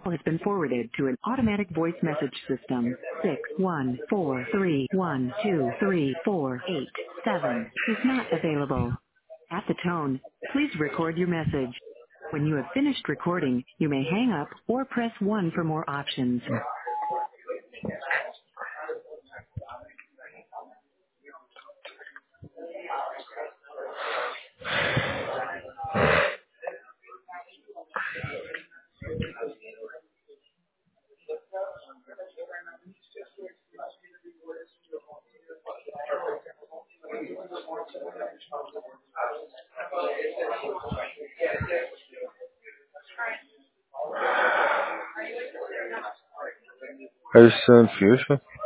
has been forwarded to an automatic voice message system. 614312348 is not available. At the tone, please record your message. When you have finished recording, you may hang up or press 1 for more options. Harrison Fusion.